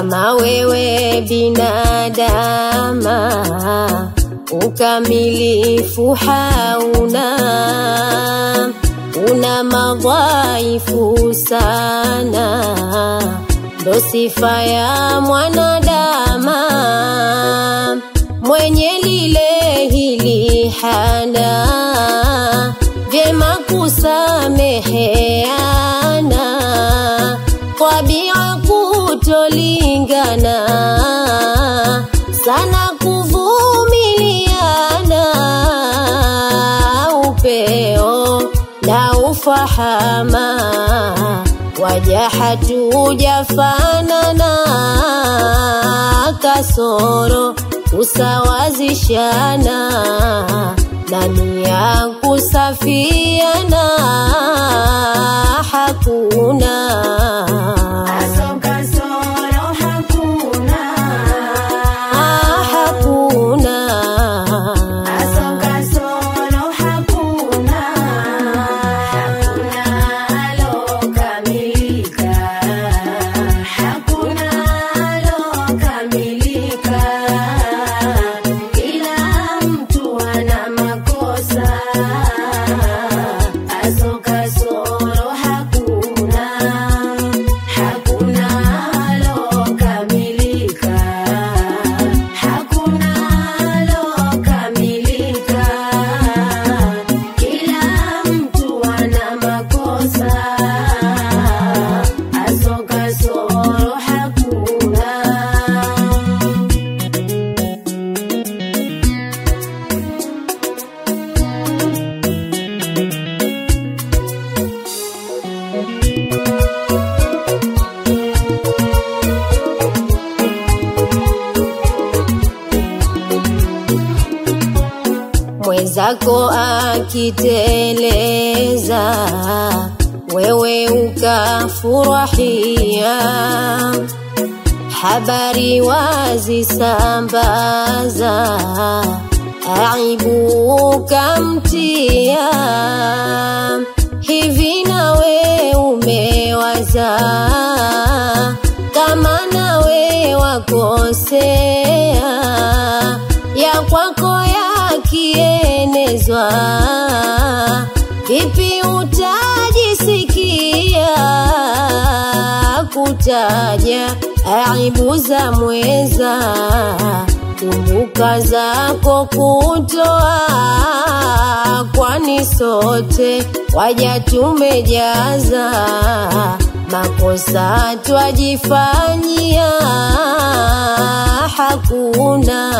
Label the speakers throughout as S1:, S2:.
S1: kama wewe binadama, ukamilifu hauna, una madhaifu sana, ndo sifa ya mwanadama. Mwenye lile hili hana, vyema kusameheana, tabia kutolingana, sana kuvumiliana, upeo na ufahama, waja hatujafanana, kasoro kusawazishana, na nia kusafiana hakuna. Mwenzako akiteleza, wewe ukafurahia, habari wazisambaza, aibu ukamtia. Hivi nawe umewaza, kama nawe wakosea, ya kwako yakienezwa, vipi utajisikia kutaja aibu za mweza? Kumbuka zako kutoa, kwani sote waja tumejaza, makosa twajifanyia hakuna.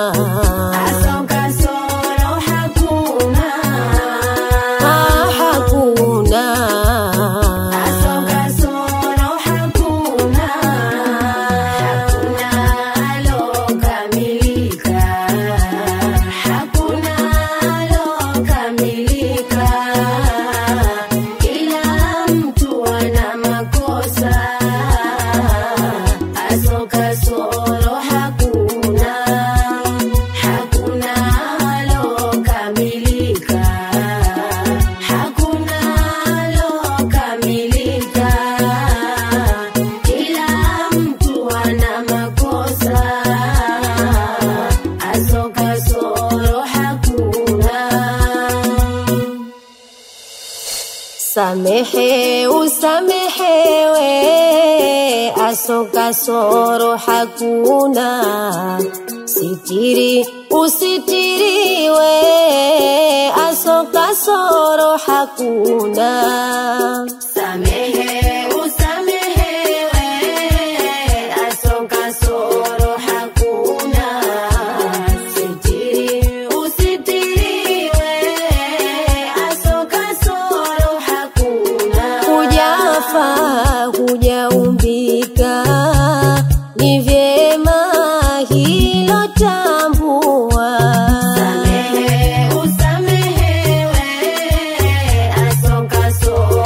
S1: Samehe usamehewe, kasoro hakuna, sitiri usitiriwe, kasoro hakuna. Samehe usamehewe, kasoro hakuna, sitiri usitiriwe, kasoro hakuna. Hujafa hujaumbika, ni vyema hilo tambua. Samehe usamehewe, kasoro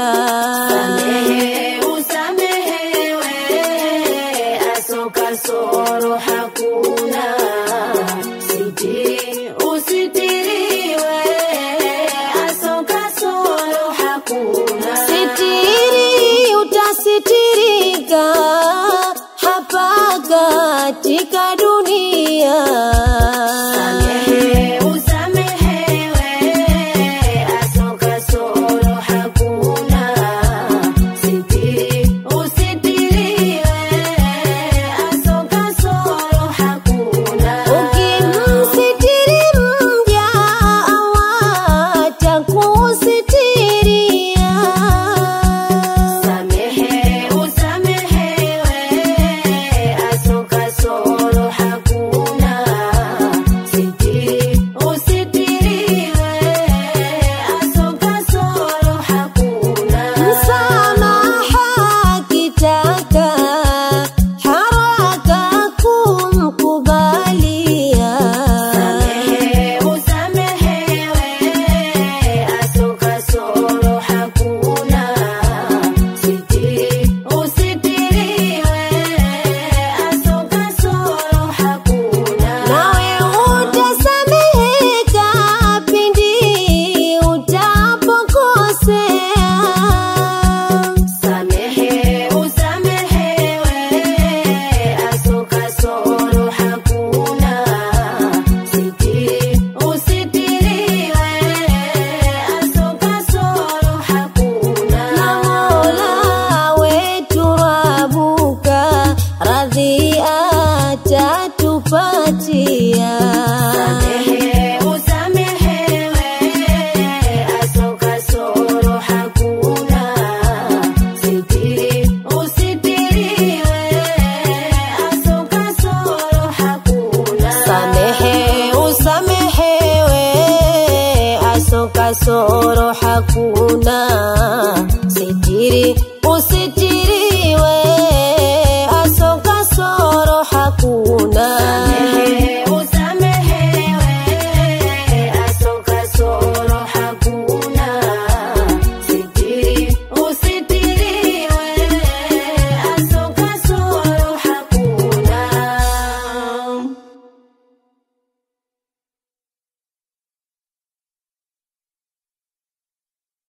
S1: Samehe usamehewe, aso kasoro hakuna. Sitiri usitiriwe, aso kasoro hakuna. Sitiri utasitirika hapa katika dunia. Samehe usamehewe, aso kasoro hakuna. Sitiri usitiriwe, aso kasoro hakuna. Ukimsitiri mja Allah atakusitiria. Samehe usamehewe, aso kasoro hakuna. Sitiri usitiriwe, aso kasoro hakuna. Msamaha kitaka haraka kumkubalia. Samehe usamehewe, aso kasoro hakuna. Sitiri usitiriwe, aso kasoro hakuna. Nawe utasameheka pindi utapokosea. Samehe usamehewe, aso kasoro hakuna. Sitiri usitiriwe, aso kasoro hakuna. Na Mola wetu Rabuka radhi atatupatia. Samehe usamehewe, aso kasoro hakuna. Sitiri usitiriwe, aso kasoro hakuna. Samehe usamehewe, aso kasoro hakuna. Sitiri